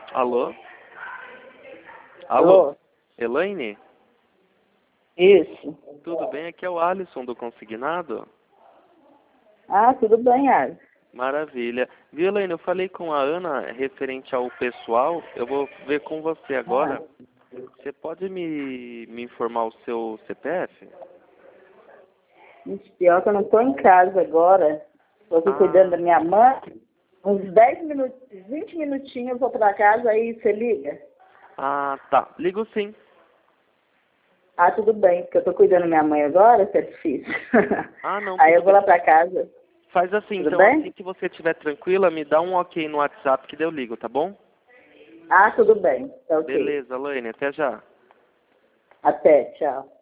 Alô? Alô? Alô? Elaine? Isso. Tudo bem? Aqui é o Alisson do Consignado. Ah, tudo bem, Alisson. Maravilha. Viu, Elaine? Eu falei com a Ana referente ao pessoal. Eu vou ver com você agora. Você pode me informar o seu CPF? Pior que eu não estou em casa agora. Estou aqui cuidando da minha mãe. Uns 10 minutos, 20 minutinhos eu vou para casa, aí você liga? Ah, tá. Ligo sim. Ah, tudo bem, porque eu estou cuidando da minha mãe agora, que é difícil. Ah, não, Aí tudo eu vou bem. lá para casa. Faz assim, Tudo então, bem? assim que você estiver tranquila, me dá um ok no WhatsApp que daí eu ligo, tá bom? Ah, tudo bem. Tá ok. Beleza, Elaine, até já. Até, tchau.